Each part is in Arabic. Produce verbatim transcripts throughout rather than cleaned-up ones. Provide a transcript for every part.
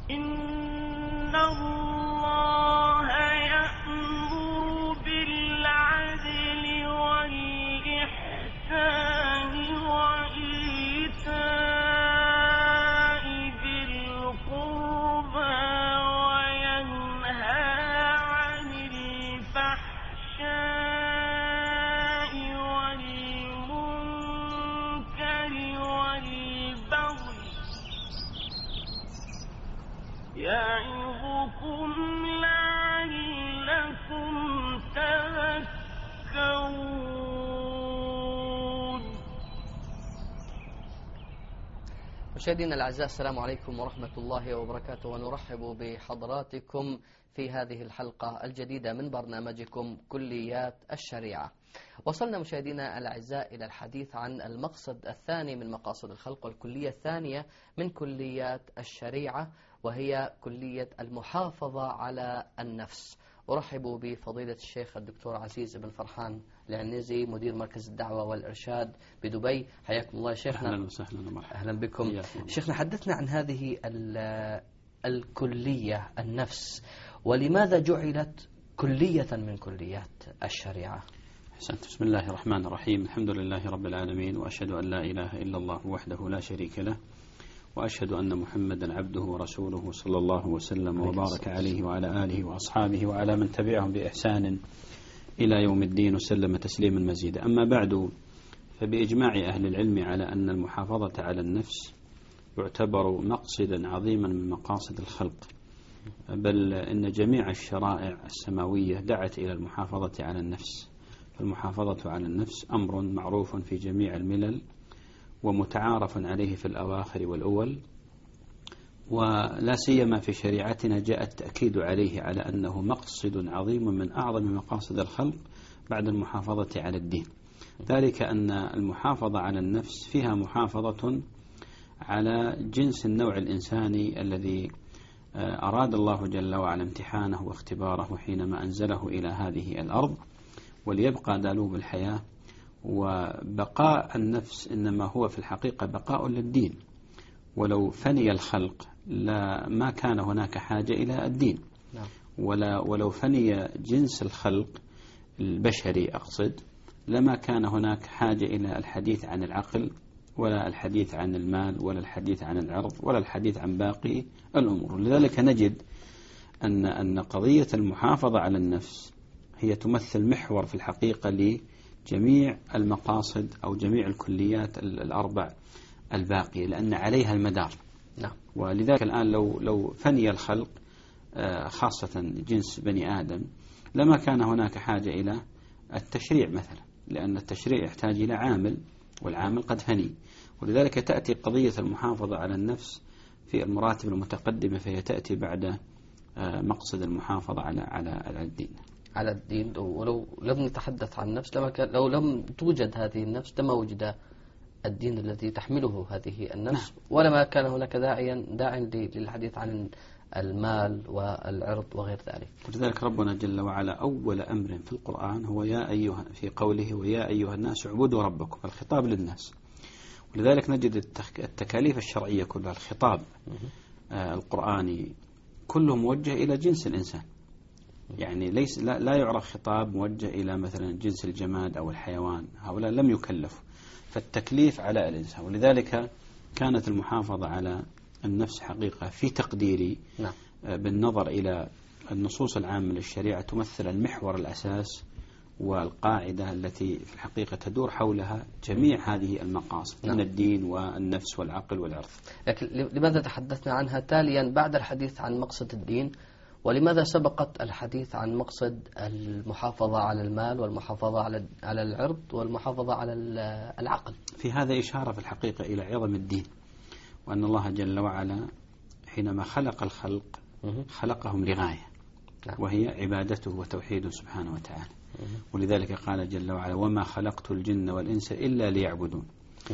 إن الله يأمر بالعدل والإحسان وإيتاء ذي القربى وينهى عن الفحشاء والمنكر والبغي يعظكم لعلكم تذكرون. مشاهدينا الأعزاء، السلام عليكم ورحمة الله وبركاته، ونرحب بحضراتكم في هذه الحلقة الجديدة من برنامجكم كليات الشريعة. وصلنا مشاهدينا الأعزاء إلى الحديث عن المقصد الثاني من مقاصد الخلق، والكلية الثانية من كليات الشريعة، وهي كلية المحافظة على النفس. أرحب بفضيلة الشيخ الدكتور عزيز بن فرحان العنزي، مدير مركز الدعوة والإرشاد بدبي. حياكم الله شيخنا. أهلا وسهلا ومرحبا. أهلا بكم شيخنا. حدثنا عن هذه الكلية النفس، ولماذا جعلت كلية من كليات الشريعة؟ أحسنت. بسم الله الرحمن الرحيم. الحمد لله رب العالمين، وأشهد أن لا إله إلا الله وحده لا شريك له، وأشهد أن محمدا عبده ورسوله صلى الله وسلم وبارك عليه وعلى آله وأصحابه وعلى من تبعهم بإحسان إلى يوم الدين وسلم تسليما مزيدا. أما بعد، فبإجماع أهل العلم على أن المحافظة على النفس يعتبر مقصدا عظيما من مقاصد الخلق، بل إن جميع الشرائع السماوية دعت إلى المحافظة على النفس. فالمحافظة على النفس أمر معروف في جميع الملل ومتعارف عليه في الأواخر والأول، ولا سيما في شريعتنا جاء التأكيد عليه على أنه مقصد عظيم من أعظم مقاصد الخلق بعد المحافظة على الدين. ذلك أن المحافظة على النفس فيها محافظة على جنس النوع الإنساني الذي أراد الله جل وعلا امتحانه واختباره حينما أنزله إلى هذه الأرض، وليبقى دالوب الحياة. وبقاء النفس إنما هو في الحقيقة بقاء للدين، ولو فني الخلق لا ما كان هناك حاجة إلى الدين، ولا ولو فني جنس الخلق البشري أقصد لما كان هناك حاجة إلى الحديث عن العقل ولا الحديث عن المال ولا الحديث عن العرض ولا الحديث عن باقي الأمور. لذلك نجد أن أن قضية المحافظة على النفس هي تمثل محور في الحقيقة لجميع المقاصد أو جميع الكليات الأربع الباقية، لأن عليها المدار. نعم. ولذلك الآن لو لو فني الخلق خاصة جنس بني آدم لما كان هناك حاجة إلى التشريع مثلا، لأن التشريع يحتاج إلى عامل، والعامل قد فني. ولذلك تأتي قضية المحافظة على النفس في المراتب المتقدمة، فهي تأتي بعد مقصد المحافظة على على الدين. على الدين. ولو لم نتحدث عن النفس لما كان لو لم توجد هذه النفس لما وجد الدين الذي تحمله هذه النفس. نعم. ولما كان هناك داعيا داع للحديث عن المال والعرض وغير ذلك. ولذلك ربنا جل وعلا أول أمر في القرآن هو يا أيها، في قوله ويا أيها الناس اعبدوا ربكم، الخطاب للناس. ولذلك نجد التكاليف الشرعية كلها، الخطاب آه القرآني كله موجه إلى جنس الإنسان، يعني ليس لا, لا يعرف خطاب موجه إلى مثلا جنس الجماد أو الحيوان، هؤلاء لم يكلفوا، فالتكليف على الإنسان. ولذلك كانت المحافظة على النفس حقيقة في تقديري نعم. بالنظر إلى النصوص العامة للشريعة تمثل المحور الأساس والقاعدة التي في الحقيقة تدور حولها جميع هذه المقاصد نعم. من الدين والنفس والعقل والعرض. لكن لماذا تحدثنا عنها تاليا بعد الحديث عن مقصد الدين؟ ولماذا سبقت الحديث عن مقصد المحافظة على المال والمحافظة على على العرض والمحافظة على العقل؟ في هذا إشارة في الحقيقة إلى عظم الدين، وأن الله جل وعلا حينما خلق الخلق خلقهم لغاية، وهي عبادته وتوحيده سبحانه وتعالى. ولذلك قال جل وعلا وما خلقت الجن والإنس إلا ليعبدون.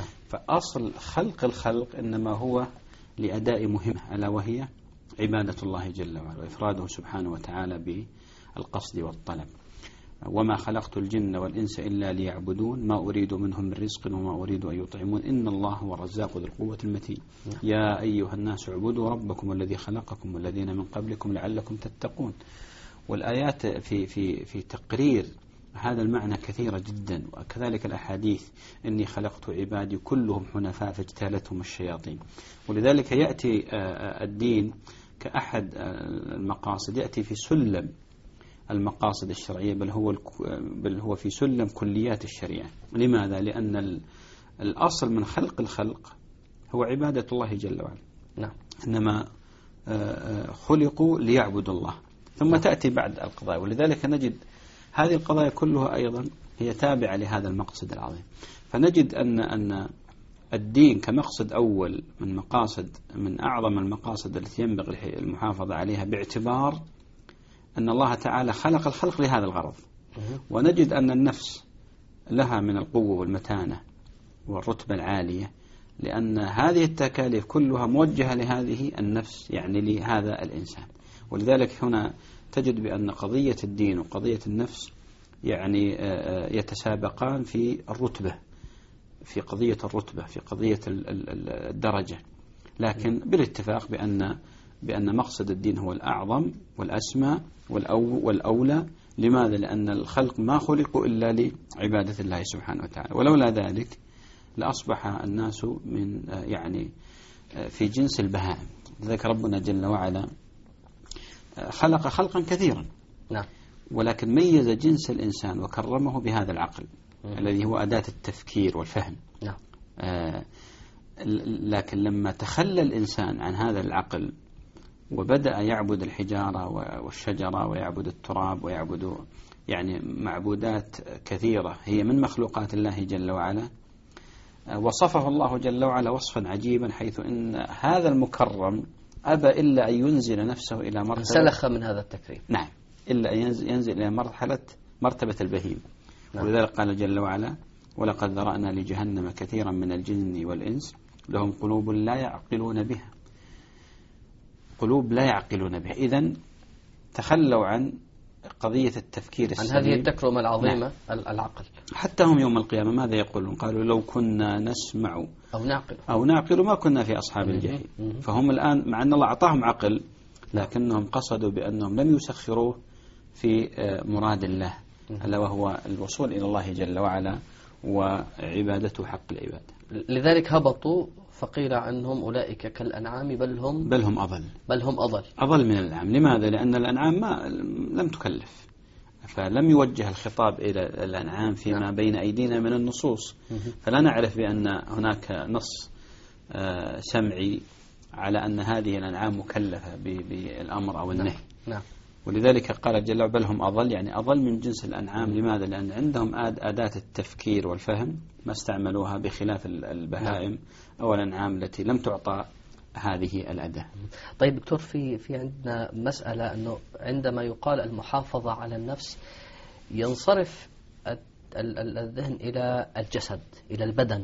فأصل خلق الخلق إنما هو لأداء مهمة، ألا وهي عبادة الله جل وعلا وإفراده سبحانه وتعالى بالقصد والطلب. وما خلقت الجن والإنس إلا ليعبدون ما أريد منهم من رزق وما أريد أن يطعمون إن الله هو الرزاق ذو القوة المتين يا أيها الناس اعبدوا ربكم الذي خلقكم والذين من قبلكم لعلكم تتقون. والآيات في في في تقرير هذا المعنى كثيرة جدا، وكذلك الأحاديث إني خلقت عبادي كلهم حنفاء فاجتالتهم الشياطين. ولذلك يأتي الدين كأحد المقاصد، يأتي في سلم المقاصد الشرعية، بل هو بل هو في سلم كليات الشريعة. لماذا؟ لأن الأصل من خلق الخلق هو عبادة الله جل وعلا. نعم. إنما خلقوا ليعبدوا الله، ثم نعم. تأتي بعد القضايا. ولذلك نجد هذه القضايا كلها أيضا هي تابعة لهذا المقصد العظيم. فنجد أن أن الدين كمقصد أول من مقاصد من أعظم المقاصد التي ينبغي المحافظة عليها، باعتبار أن الله تعالى خلق الخلق لهذا الغرض. ونجد أن النفس لها من القوة والمتانة والرتبة العالية، لأن هذه التكاليف كلها موجهة لهذه النفس، يعني لهذا الإنسان. ولذلك هنا تجد بأن قضية الدين وقضية النفس يعني يتسابقان في الرتبة، في قضية الرتبة، في قضية الدرجة، لكن بالاتفاق بأن بأن مقصد الدين هو الأعظم والأسمى والأولى. لماذا؟ لأن الخلق ما خلقوا إلا لعبادة الله سبحانه وتعالى، ولولا ذلك لأصبح الناس من يعني في جنس البهائم. لذلك ربنا جل وعلا خلق خلقا كثيرا، نعم. ولكن ميز جنس الإنسان وكرمه بهذا العقل الذي هو أداة التفكير والفهم. نعم. آه لكن لما تخلى الإنسان عن هذا العقل وبدأ يعبد الحجارة والشجرة ويعبد التراب ويعبد يعني معبودات كثيرة هي من مخلوقات الله جل وعلا، وصفه الله جل وعلا وصفا عجيبا، حيث إن هذا المكرم أبى إلا أن ينزل نفسه إلى مرتبة، سلخ من هذا التكريم. نعم، إلا أن ينزل إلى مرحلة مرتبة البهيم. نعم. ولذلك قال جل وعلا ولقد ذرأنا لجهنم كثيرا من الجن والإنس لهم قلوب لا يعقلون بها، قلوب لا يعقلون بها. إذن تخلوا عن قضية التفكير السليم، عن هذه التكرمة العظيمة. نعم. العقل. حتى هم يوم القيامة ماذا يقولون؟ قالوا لو كنا نسمع أو نعقل أو نعقل ما كنا في أصحاب الجحيم. فهم الآن مع أن الله أعطاهم عقل، لكنهم قصدوا بأنهم لم يسخروه في مراد الله، ألا وهو الوصول إلى الله جل وعلا وعبادته حق العبادة. لذلك هبطوا فقيل عنهم أولئك كالأنعام بل هم بل هم أضل بل هم أضل أضل من الأنعام. لماذا؟ لأن الأنعام ما لم تكلف، فلم يوجه الخطاب إلى الأنعام فيما نعم. بين أيدينا من النصوص، فلا نعرف بأن هناك نص سمعي على أن هذه الأنعام مكلفة بالأمر أو النهي. نعم. ولذلك قال جل وعلا بل هم أضل، يعني أضل من جنس الأنعام. لماذا؟ لأن عندهم أداة التفكير والفهم ما استعملوها، بخلاف البهائم أو الأنعام التي لم تعطى هذه الأداة. طيب دكتور، في في عندنا مسألة أنه عندما يقال المحافظة على النفس ينصرف الذهن إلى الجسد، إلى البدن.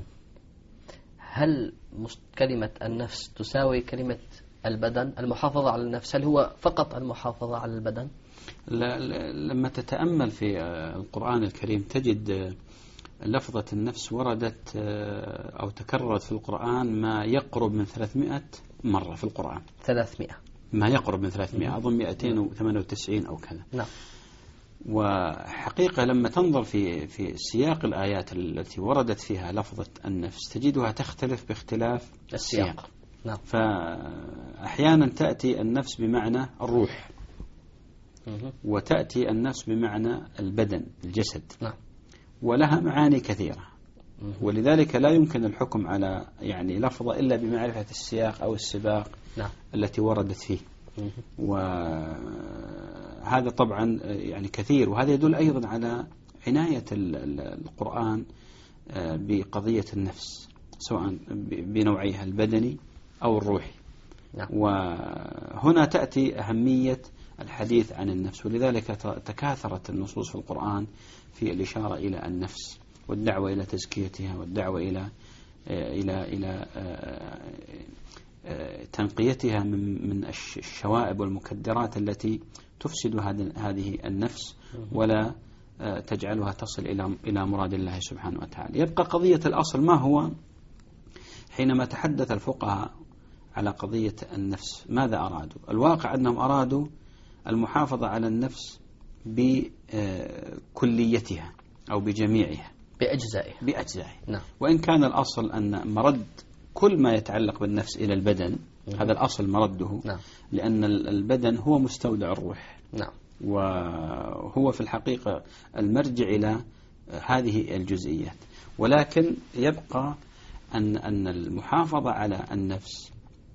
هل كلمة النفس تساوي كلمة البدن؟ المحافظة على النفس هل هو فقط المحافظة على البدن؟ لا، لما تتأمل في القرآن الكريم تجد لفظة النفس وردت أو تكررت في القرآن ما يقرب من ثلاثمائة مرة في القرآن. ثلاثمائة ما يقرب من ثلاثمائة، أظن مئتين وثمانية وتسعين أو كذا. نعم. وحقيقة لما تنظر في في سياق الآيات التي وردت فيها لفظة النفس تجدها تختلف باختلاف السياق. السياق. نعم. فأحيانا تأتي النفس بمعنى الروح، وتأتي النفس بمعنى البدن الجسد. نعم. ولها معاني كثيرة، ولذلك لا يمكن الحكم على يعني لفظة إلا بمعرفة السياق أو السباق. نعم. التي وردت فيه. وهذا طبعا يعني كثير، وهذا يدل أيضا على عناية القرآن بقضية النفس سواء بنوعيها البدني أو الروحي. نعم. وهنا تأتي أهمية الحديث عن النفس، ولذلك تكاثرت النصوص في القرآن في الإشارة إلى النفس والدعوة إلى تزكيتها والدعوة إلى إلى إلى تنقيتها من من الشوائب والمكدرات التي تفسد هذه النفس ولا تجعلها تصل إلى إلى مراد الله سبحانه وتعالى. يبقى قضية الأصل ما هو؟ حينما تحدث الفقهاء على قضية النفس ماذا أرادوا؟ الواقع أنهم أرادوا المحافظة على النفس بكليتها أو بجميعها، بأجزائها بأجزائها. نعم. وإن كان الأصل أن مرد كل ما يتعلق بالنفس إلى البدن، هذا الأصل مرده. نعم. لأن البدن هو مستودع الروح. نعم. وهو في الحقيقة المرجع إلى هذه الجزئيات. ولكن يبقى أن أن المحافظة على النفس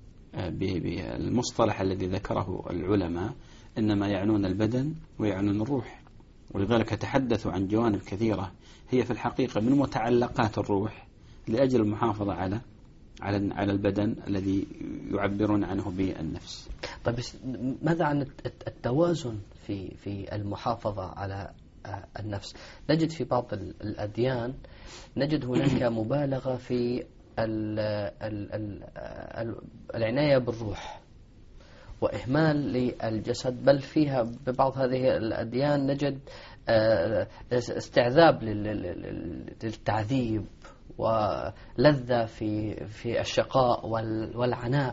بالمصطلح الذي ذكره العلماء إنما يعنون البدن ويعنون الروح، ولذلك تحدثوا عن جوانب كثيرة هي في الحقيقة من متعلقات الروح لأجل المحافظة على على على البدن الذي يعبرون عنه بالنفس. طيب ماذا عن التوازن في في المحافظة على النفس؟ نجد في بعض الأديان نجد هناك مبالغة في ال ال ال العناية بالروح وإهمال للجسد، بل فيها ببعض هذه الأديان نجد استعذاب للتعذيب ولذة في في الشقاء والعناء.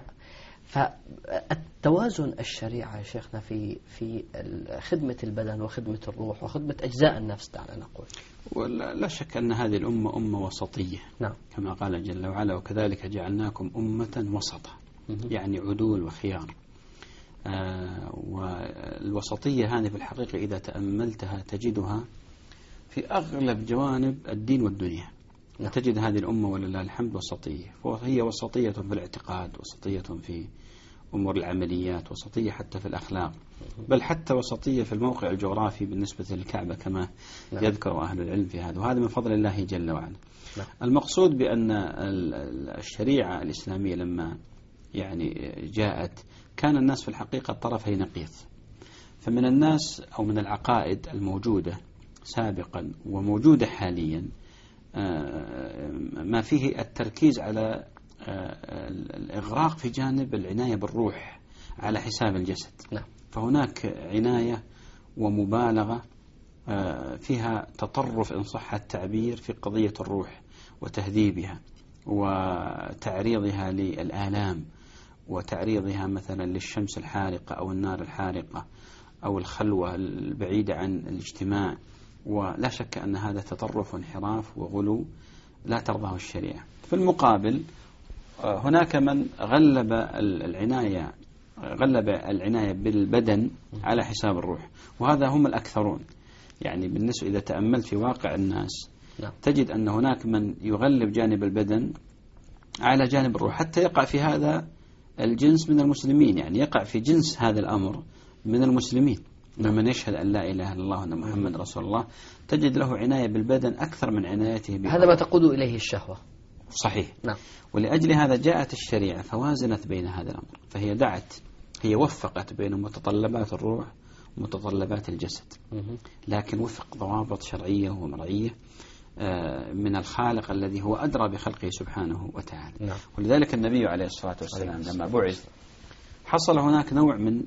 فالتوازن الشريعة يا شيخنا في في خدمة البدن وخدمة الروح وخدمة أجزاء النفس دعنا نقول. ولا شك أن هذه الأمة أمة وسطية. نعم. كما قال جل وعلا وكذلك جعلناكم أمة وسطا، يعني عدول وخيار. آه والوسطية هذه في الحقيقة إذا تأملتها تجدها في أغلب جوانب الدين والدنيا. نعم. تجد هذه الأمة ولله الحمد وسطية، وهي وسطية في الاعتقاد، وسطية في أمور العمليات، وسطية حتى في الأخلاق، بل حتى وسطية في الموقع الجغرافي بالنسبة للكعبة كما نعم. يذكر أهل العلم في هذا، وهذا من فضل الله جل وعلا. نعم. المقصود بأن الشريعة الإسلامية لما يعني جاءت كان الناس في الحقيقة طرفي نقيض، فمن الناس أو من العقائد الموجودة سابقا وموجودة حاليا ما فيه التركيز على الإغراق في جانب العناية بالروح على حساب الجسد. نعم. فهناك عناية ومبالغة فيها تطرف إن صح التعبير في قضية الروح وتهذيبها وتعريضها للآلام وتعريضها مثلا للشمس الحارقة أو النار الحارقة أو الخلوة البعيدة عن الاجتماع. ولا شك أن هذا تطرف وانحراف وغلو لا ترضاه الشريعة. في المقابل هناك من غلب العناية غلب العناية بالبدن على حساب الروح، وهذا هم الأكثرون. يعني بالنسبة إذا تأملت في واقع الناس تجد أن هناك من يغلب جانب البدن على جانب الروح، حتى يقع في هذا الجنس من المسلمين، يعني يقع في جنس هذا الأمر من المسلمين ممن يشهد أن لا إله إلا الله وأن محمد رسول الله، تجد له عناية بالبدن أكثر من عنايته بالروح. هذا ما تقود إليه الشهوة. صحيح. نعم. ولأجل هذا جاءت الشريعة فوازنت بين هذا الأمر، فهي دعت هي وفقت بين متطلبات الروح ومتطلبات الجسد، لكن وفق ضوابط شرعية ومرعية من الخالق الذي هو أدرى بخلقه سبحانه وتعالى. نعم. ولذلك النبي عليه الصلاة والسلام لما بعث حصل هناك نوع من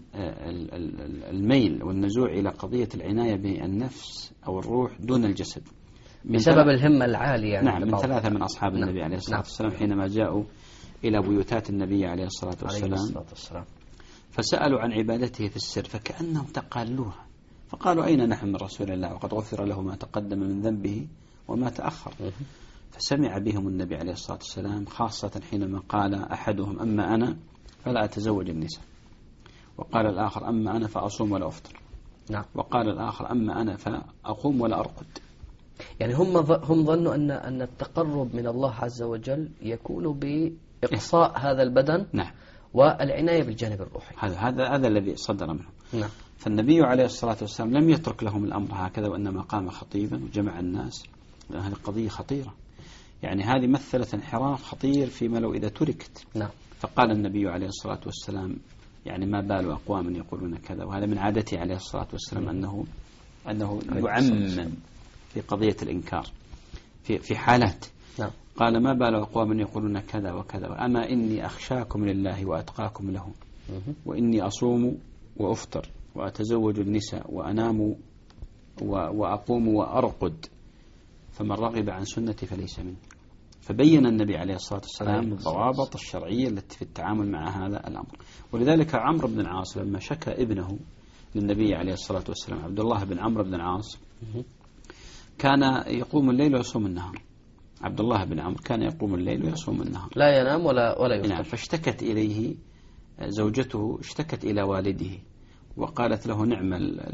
الميل والنزوع إلى قضية العناية بالنفس أو الروح دون الجسد بسبب الهمة العالية. يعني نعم. من ثلاثة من أصحاب النبي نعم. عليه الصلاة نعم. والسلام حينما جاءوا إلى بيوتات النبي عليه الصلاة والسلام فسألوا عن عبادته في السر فكأنهم تقالوها، فقالوا أين نحن من رسول الله وقد غفر له ما تقدم من ذنبه وما تأخر. فسمع بهم النبي عليه الصلاة والسلام، خاصة حينما قال أحدهم أما أنا فلا أتزوج النساء، وقال الآخر أما أنا فأصوم ولا أفطر. نعم. وقال الآخر أما أنا فأقوم ولا أرقد. يعني هم هم ظنوا أن أن التقرب من الله عز وجل يكون بإقصاء إيه؟ هذا البدن. نعم. والعناية بالجانب الروحي. هذا هذا هذا الذي صدر منهم. نعم. فالنبي عليه الصلاة والسلام لم يترك لهم الأمر هكذا، وإنما قام خطيبا وجمع الناس. هذه قضية خطيرة، يعني هذه مثلت انحراف خطير فيما لو إذا تركت. نعم. فقال النبي عليه الصلاة والسلام يعني ما بال أقوام يقولون كذا، وهذا من عادته عليه الصلاة والسلام أنه أنه يعمم في قضية الإنكار في في حالات. نعم. قال ما بال أقوام يقولون كذا وكذا، أما إني أخشاكم لله وأتقاكم له، وإني أصوم وأفطر وأتزوج النساء وأنام وأقوم وأرقد فمن رغب عن سنتي فليس مني. فبين النبي عليه الصلاة والسلام الضوابط الشرعية التي في التعامل مع هذا الأمر. ولذلك عمرو بن العاص لما شكى ابنه للنبي عليه الصلاة والسلام عبد الله بن عمرو بن العاص كان يقوم الليل ويصوم النهار. عبد الله بن عمرو كان يقوم الليل ويصوم النهار لا ينام ولا ولا يفطر. نعم. فاشتكت إليه زوجته، اشتكت إلى والده وقالت له نعم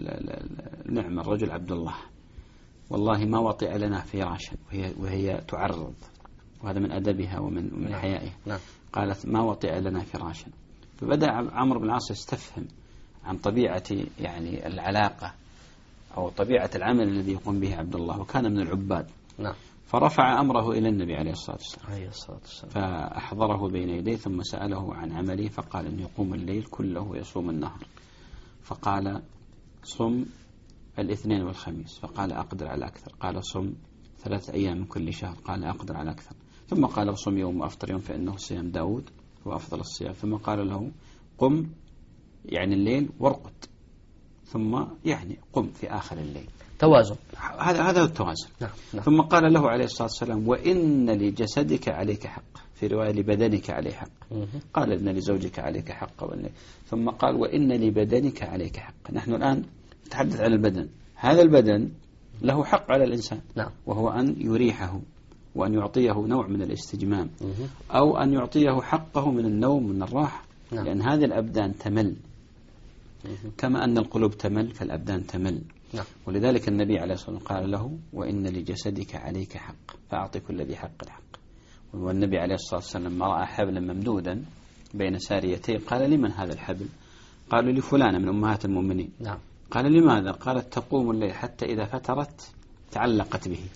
نعم الرجل عبد الله، والله ما وطئ لنا فراشا، وهي, وهي تعرض، وهذا من أدبها ومن من حيائها. نعم. قالت ما وطئ لنا فراشا. فبدأ عمرو بن العاص يستفهم عن طبيعة يعني العلاقة أو طبيعة العمل الذي يقوم به عبد الله، وكان من العباد. نعم. فرفع أمره إلى النبي عليه الصلاة والسلام عليه الصلاة والسلام فأحضره بين يديه ثم سأله عن عمله فقال أنه يقوم الليل كله ويصوم النهار. فقال صم الاثنين والخميس، فقال أقدر على أكثر. قال صم ثلاثة أيام من كل شهر، قال أقدر على أكثر. ثم قال صم يوم وأفطر يوم فإنه صيام داود هو أفضل الصيام. ثم قال له قم يعني الليل وارقد، ثم يعني قم في آخر الليل. توازن. هذا هذا التوازن. نعم. نعم. ثم قال له عليه الصلاة والسلام وإن لجسدك عليك حق، في رواية لبدنك عليه حق. مه. قال إن لزوجك عليك حق. ثم قال وإن لبدنك عليك حق. نحن الآن نتحدث عن البدن. هذا البدن له حق على الإنسان. نعم. وهو أن يريحه وأن يعطيه نوع من الاستجمام، مه. أو أن يعطيه حقه من النوم من الراحة. نعم. لأن هذه الأبدان تمل مه. كما أن القلوب تمل فالأبدان تمل. نعم. ولذلك النبي عليه الصلاة والسلام قال له وإن لجسدك عليك حق فأعطي كل ذي حق الحق. والنبي عليه الصلاة والسلام لما رأى حبلا ممدودا بين ساريتين قال لمن هذا الحبل؟ قالوا لفلانة من أمهات المؤمنين. نعم. قال لماذا؟ قالت تقوم الليل حتى إذا فترت تعلقت به.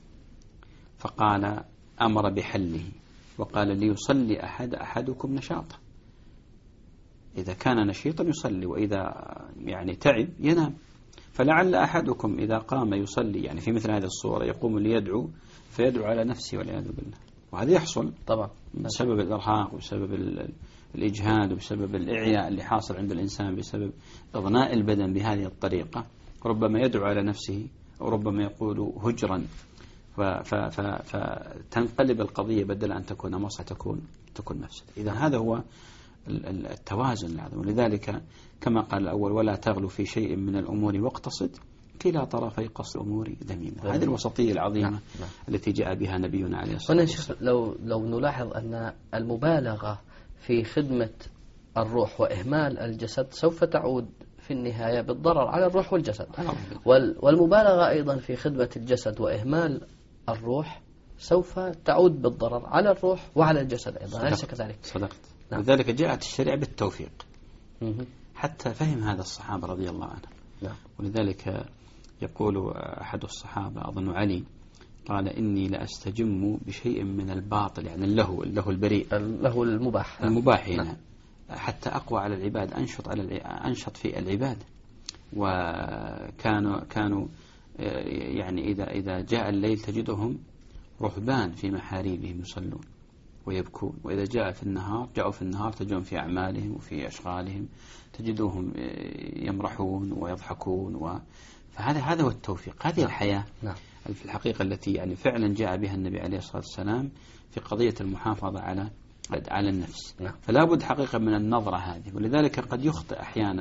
فقال أمر بحله وقال ليصلي أحد أحدكم نشاطا، إذا كان نشيطا يصلي وإذا يعني تعب ينام. فلعل أحدكم إذا قام يصلي يعني في مثل هذه الصورة يقوم ليدعو فيدعو على نفسه والعياذ بالله. وهذا يحصل طبعا بسبب الإرهاق وبسبب الإجهاد وبسبب الإعياء اللي حاصل عند الإنسان بسبب إضناء البدن بهذه الطريقة. ربما يدعو على نفسه أو ربما يقول هجرا فتنقلب القضية بدل أن تكون مصلحة تكون تكون مفسدة. إذا هذا هو التوازن العظيم. ولذلك كما قال الأول ولا تغلو في شيء من الأمور واقتصد كلا طرفي قصد الأمور ذميمة. هذه الوسطية العظيمة. نعم. نعم. التي جاء بها نبينا عليه الصلاة والسلام. لو لو نلاحظ أن المبالغة في خدمة الروح وإهمال الجسد سوف تعود في النهاية بالضرر على الروح والجسد. والمبالغة أيضا في خدمة الجسد وإهمال الروح سوف تعود بالضرر على الروح وعلى الجسد أيضا. أليس كذلك؟ صدقت. نعم. لذلك جاءت الشريعة بالتوفيق حتى فهم هذا الصحابة رضي الله عنهم. نعم. ولذلك يقول أحد الصحابة أظن علي قال إني لأستجم بشيء من الباطل يعني اللهو اللهو البريء اللهو المباح المباح هنا. نعم. حتى أقوى على العباد أنشط على أنشط في العباد. وكانوا كانوا يعني إذا إذا جاء الليل تجدهم رهبان في محاريبهم يصلون ويبكون، وإذا جاء في النهار جاءوا في النهار تجدهم في أعمالهم وفي أشغالهم تجدوهم يمرحون ويضحكون و... فهذا هذا هو التوفيق. هذه نعم. الحياة نعم. في الحقيقة التي يعني فعلا جاء بها النبي عليه الصلاة والسلام في قضية المحافظة على على النفس. نعم. فلا بد حقيقة من النظرة هذه. ولذلك قد يخطئ أحيانا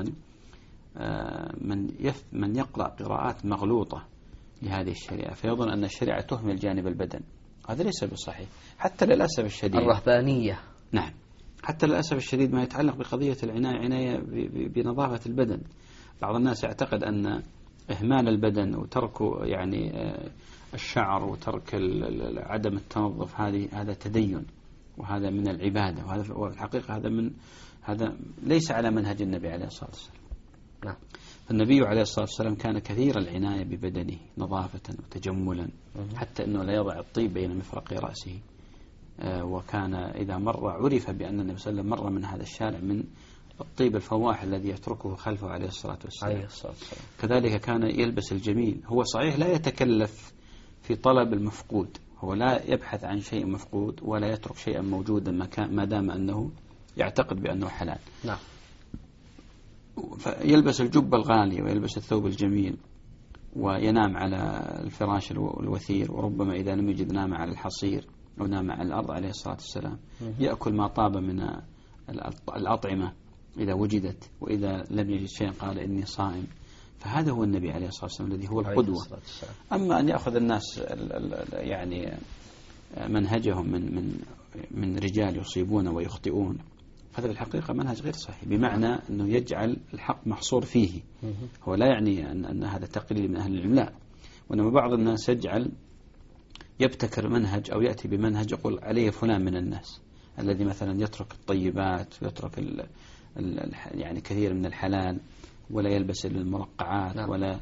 من يف من يقرأ قراءات مغلوطة لهذه الشريعة فيظن أن الشريعة تهمل جانب البدن. هذا ليس بصحيح. حتى للأسف الشديد الرهبانية نعم حتى للأسف الشديد ما يتعلق بقضية العناية عناية بنظافة البدن. بعض الناس يعتقد أن إهمال البدن وترك يعني الشعر وترك عدم التنظف هذه هذا تدين وهذا من العبادة، وهذا والحقيقة هذا من هذا ليس على منهج النبي عليه الصلاة والسلام. نعم. فالنبي عليه الصلاة والسلام كان كثير العناية ببدنه نظافة وتجملا حتى أنه لا يضع الطيب بين مفرق رأسه. وكان إذا مر عرف بأن النبي صلى الله عليه وسلم مر من هذا الشارع من الطيب الفواح الذي يتركه خلفه عليه الصلاة والسلام. عليه الصلاة والسلام. كذلك كان يلبس الجميل. هو صحيح لا يتكلف في طلب المفقود، هو لا يبحث عن شيء مفقود ولا يترك شيئا موجودا ما دام أنه يعتقد بأنه حلال. نعم. فيلبس الجبة الغالية ويلبس الثوب الجميل وينام على الفراش الوثير، وربما إذا لم يجد نام على الحصير أو نام على الأرض عليه الصلاة والسلام. يأكل ما طاب من الأطعمة إذا وجدت، وإذا لم يجد شيء قال إني صائم. فهذا هو النبي عليه الصلاة والسلام الذي هو القدوة. أما أن يأخذ الناس يعني منهجهم من من من رجال يصيبون ويخطئون، هذا بالحقيقة منهج غير صحيح، بمعنى أنه يجعل الحق محصور فيه. هو لا يعني أن, أن هذا تقليل من أهل العلم، لا، وإنما بعض الناس يجعل يبتكر منهج أو يأتي بمنهج يقول عليه فلان من الناس، الذي مثلا يترك الطيبات ويترك ال ال يعني كثير من الحلال، ولا يلبس المرقعات، نعم. ولا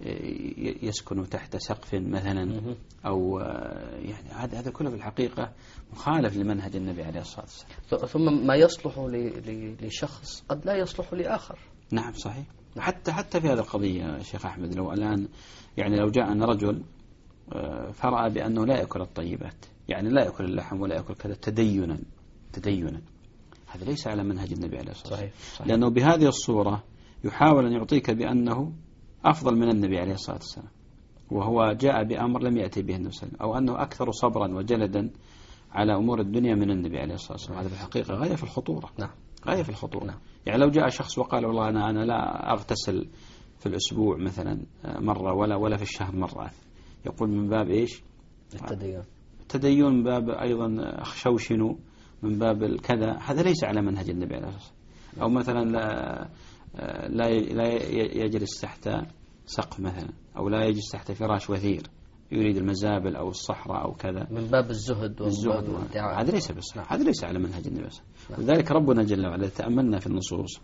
يسكن تحت سقف مثلا، أو يعني هذا هذا كله في الحقيقة مخالف لمنهج النبي عليه الصلاة والسلام. ثم ما يصلح لشخص قد لا يصلح لآخر. نعم صحيح. حتى حتى في هذه القضية شيخ أحمد، لو الآن يعني لو جاءنا رجل فرأى بأنه لا يأكل الطيبات، يعني لا يأكل اللحم ولا يأكل كذا تدينا تدينا هذا ليس على منهج النبي عليه الصلاة والسلام. صحيح. صحيح. لأنه بهذه الصورة يحاول أن يعطيك بأنه أفضل من النبي عليه الصلاة والسلام، وهو جاء بأمر لم يأتي به النبي صلى الله عليه وسلم، أو أنه أكثر صبرا وجلدا على أمور الدنيا من النبي عليه الصلاة والسلام. هذا في الحقيقة غاية في الخطورة. نعم. غاية في الخطورة. نعم. يعني لو جاء شخص وقال والله أنا أنا لا أغتسل في الأسبوع مثلا مرة ولا ولا في الشهر مرة، يقول من باب إيش؟ التدين. التدين من باب أيضا أخشوشنوا من باب الكذا، هذا ليس على منهج النبي عليه الصلاة والسلام. أو مثلا لا لا لا يجلس تحت سقف مثلا، أو لا يجلس تحت فراش وثير، يريد المزابل أو الصحراء أو كذا، من باب الزهد والزهد والدعاء. هذا ليس بصحيح، هذا ليس على منهج النبي صلى الله عليه وسلم. ولذلك ربنا جل وعلا تأملنا في النصوص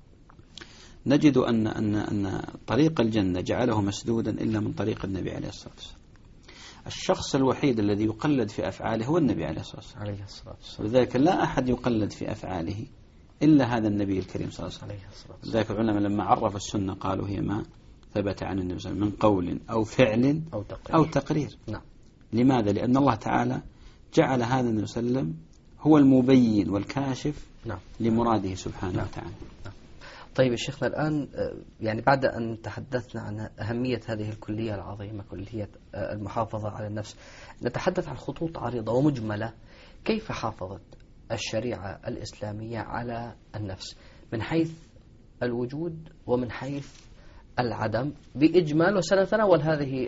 نجد أن أن أن طريق الجنة جعله مسدودا إلا من طريق النبي عليه الصلاة والسلام. الشخص الوحيد الذي يقلد في أفعاله هو النبي عليه الصلاة والسلام. ولذلك لا أحد يقلد في أفعاله إلا هذا النبي الكريم صلى الله عليه وسلم. لذلك العلماء لما عرف السنة قالوا هي ما ثبت عن النبي صلى الله عليه وسلم من قول أو فعل أو تقرير, أو تقرير. نعم. لماذا؟ لأن الله تعالى جعل هذا النبي صلى الله عليه وسلم هو المبين والكاشف نعم. لمراده سبحانه نعم. وتعالى. نعم. طيب شيخنا الآن يعني بعد أن تحدثنا عن أهمية هذه الكلية العظيمة، كلية المحافظة على النفس، نتحدث عن خطوط عريضة ومجملة. كيف حافظت الشريعة الإسلامية على النفس من حيث الوجود ومن حيث العدم بإجمال؟ وسنتناول هذه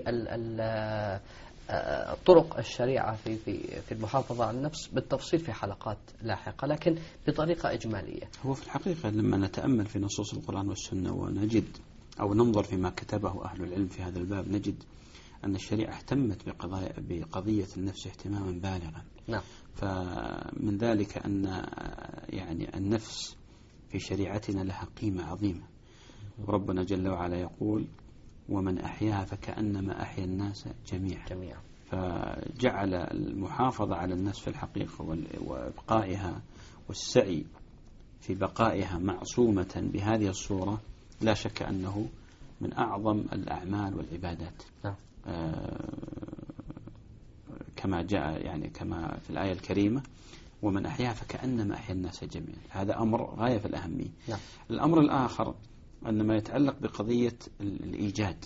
طرق الشريعة في في في المحافظة على النفس بالتفصيل في حلقات لاحقة، لكن بطريقة إجمالية. هو في الحقيقة لما نتأمل في نصوص القرآن والسنة ونجد أو ننظر فيما كتبه أهل العلم في هذا الباب، نجد أن الشريعة اهتمت بقضايا بقضية النفس اهتماما بالغا. نعم. فمن ذلك أن يعني النفس في شريعتنا لها قيمة عظيمة، وربنا جل وعلا يقول ومن أحياها فكأنما أحيا الناس جميعا. جميعا. فجعل المحافظة على النفس في الحقيقة وإبقائها والسعي في بقائها معصومة بهذه الصورة لا شك أنه من أعظم الأعمال والعبادات. نعم. آه كما جاء يعني كما في الآية الكريمة ومن أحياها فكأنما أحيا الناس جميعا. هذا أمر غاية في الأهمية. نعم. الأمر الآخر أن ما يتعلق بقضية الإيجاد،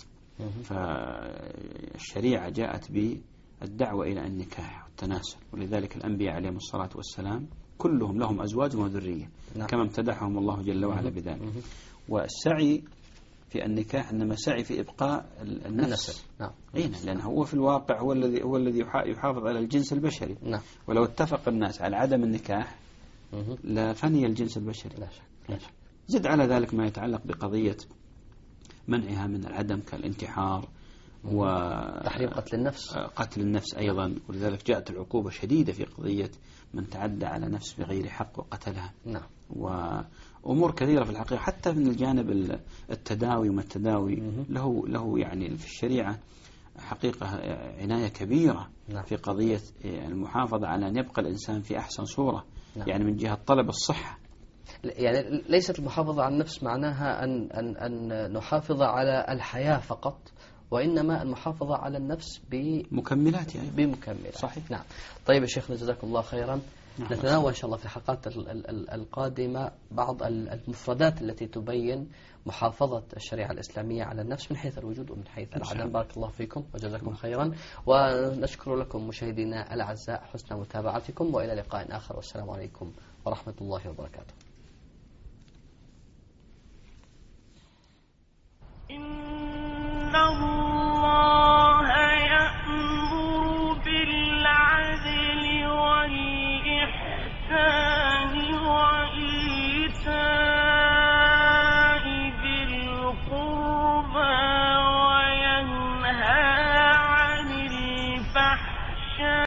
فالشريعة جاءت بالدعوة إلى النكاح والتناسل، ولذلك الأنبياء عليهم الصلاة والسلام كلهم لهم أزواج وذرية. نعم. كما امتدحهم الله جل وعلا بذلك. والسعي في النكاح إنما سعي في إبقاء النفس. نعم. أين؟ لأنه هو في الواقع هو الذي هو الذي يحافظ على الجنس البشري. نعم. ولو اتفق الناس على عدم النكاح لفني الجنس البشري. لا شك. لا شك. زد على ذلك ما يتعلق بقضية منعها من العدم كالانتحار وتحريم قتل النفس. قتل النفس أيضا، ولذلك جاءت العقوبة شديدة في قضية من تعدى على نفس بغير حق وقتلها. نعم. وأمور كثيرة في الحقيقة، حتى من الجانب التداوي وما التداوي له له يعني في الشريعة حقيقة عناية كبيرة. نعم. في قضية المحافظة على أن يبقى الإنسان في أحسن صورة. نعم. يعني من جهة طلب الصحة. يعني ليست المحافظة على النفس معناها أن أن أن نحافظ على الحياة فقط، وإنما المحافظة على النفس بمكملات. يعني بمكملات. صحيح. نعم. طيب يا شيخنا جزاك الله خيرا. نعم. نتناول إن شاء الله في الحلقات القادمة بعض المفردات التي تبين محافظة الشريعة الإسلامية على النفس من حيث الوجود ومن حيث العدم. بارك الله فيكم وجزاكم خيرا، ونشكر لكم مشاهدينا الأعزاء حسن متابعتكم، وإلى لقاء آخر، والسلام عليكم ورحمة الله وبركاته.